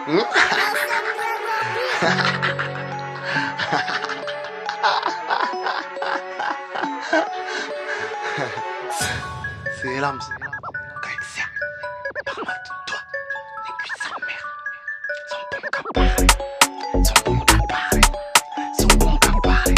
C'est l'âme. Caïxia. Parle-moi de toi. Les cuisses en merde. Sont bons qu'à parler. Sont bons qu'à parler. Sont bons qu'à parler.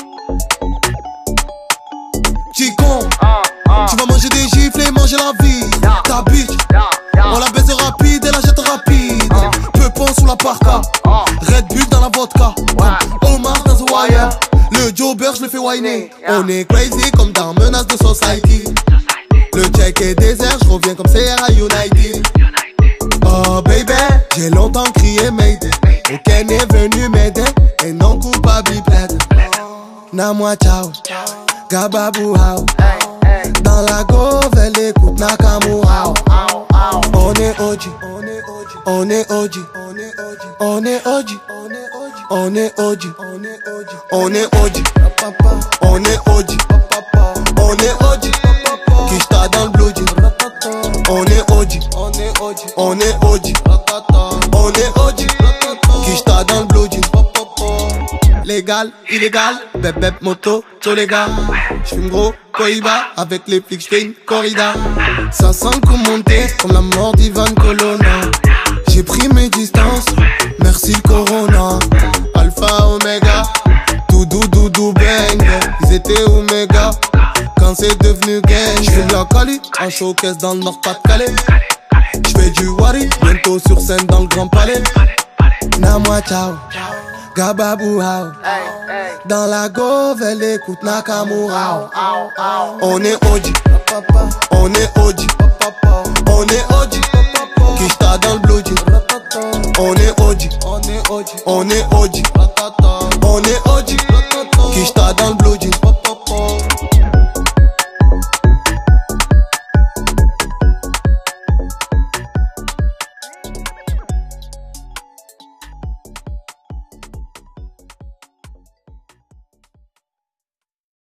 Petit con, tu vas manger des gifles et manger la vie. Ta bitch, on la baise rapide et la jette rapide. Peupon sous la parka, Red Bull dans la vodka, Omar dans The Wire. Le jobber je le fais whiner. On est crazy comme dans Menace de Society. Le check est désert, je reviens comme Sierra United. Oh baby, j'ai longtemps crié Mayday. Aucun est venu m'aider et non coupable plaide. Na-moi ciao, Gababou hao. Dans la gove, elle écoute Nakamura. On est OG, on est OG, on est OG, on est OG, on est OG, on est OG, on est OG. Kishta dans le blue jean. On est OG, on est OG, on est OG, on est OG. Kishta dans le blue jean. Légal, illégal, bep bep moto, tous les gars. J'fume gros, Cohiba, avec les flics j'fais une corrida. Ça sent le coup monter, comme la mort d'Ivan Colonna. J'ai pris mes distances, merci le Corona. Alpha, Omega, doudou bang. Ils étaient Omega, quand c'est devenu gang. J'fume la Cali, en showcase dans le Nord-Pas-de-Calais. J'fais du Wari, bientôt sur scène dans le Grand Palais. Na-moi ciao, Gababou hao. Dans la gove, elle écoute Nakamura. On est OG, on est OG, on est OG. Kishta dans le blue jean. On est OG, on est OG, on est OG, on est OG. Kishta dans le blue jean.